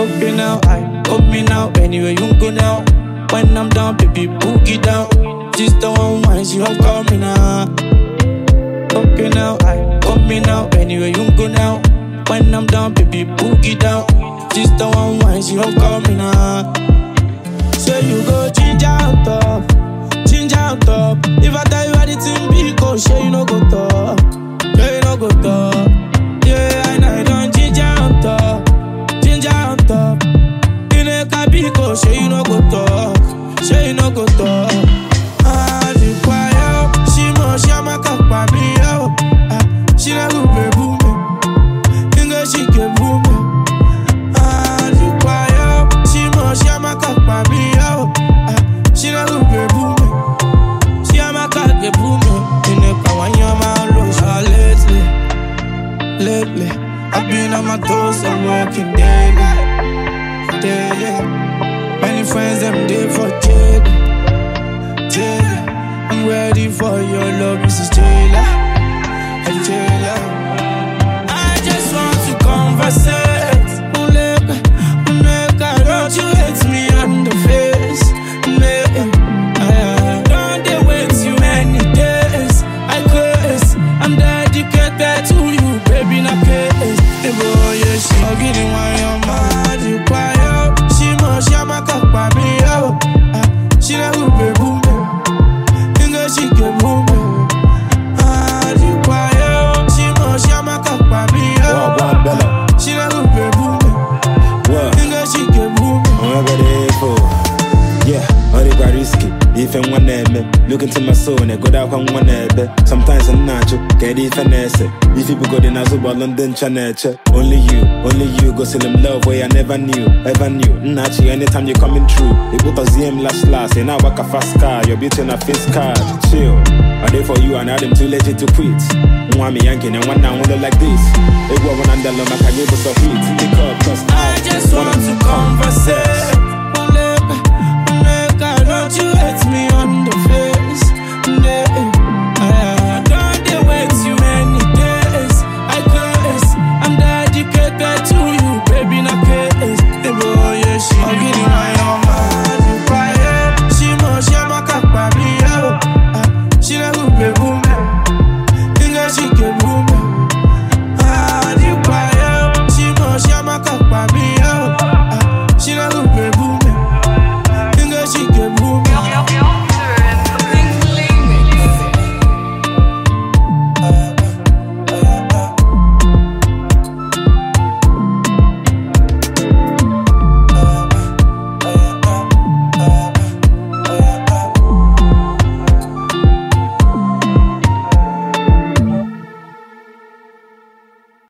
Okay now, hold me now, anywhere you go now. When I'm down, baby, boogie down. Just the one wine, she don't call me now. Okay now, hold me now, anywhere you go now. When I'm down, baby, boogie down. Just the one wine, she don't call me now. Say you go ginger on top, ginger on top. If I tell you anything, be go, say you no go talk, say you no go talk. Yeah, I don't ginger on top, ginger on top. In a cabiko, say you no go talk, say you no go talk. Ah, the choir, she must share my cup, baby, oh. She not go be boom, English she get boom. Ah, the choir, she must share my cup, baby, oh. She not go be boom, she a my cup, get boom. In a kawanya, my lotion lately, I've been on my toes, I'm working daily. Many friends, them there for daily. I'm ready for your love, Mrs. Jailer. I just want to conversate. Don't you hate me on the face? Don't they wait too many days? I curse, I'm dedicated to you, baby, not case. The boy, yeah, she getting why you're mad, you quiet. She must share my cup, baby, oh. She not who be boom, English she get boom. Ah, you quiet. She must share my cup, baby, oh. She not who be boom, English she get boom. Yeah, all they got risky. If I'm one name, look into my soul and go down on one neighbor. Sometimes I'm natural, get it finesse. If you go to Nazuba, London, Channel, only you go sell them love where I never knew. Not you, anytime you're coming through. They put a ZM last, and now walk a fast car. You're beating a face card. Chill. Are they for you and I'm too legit to quit? Mwami yanking and one now look like this. They go on under the Macago, so heat. I just want to conversate.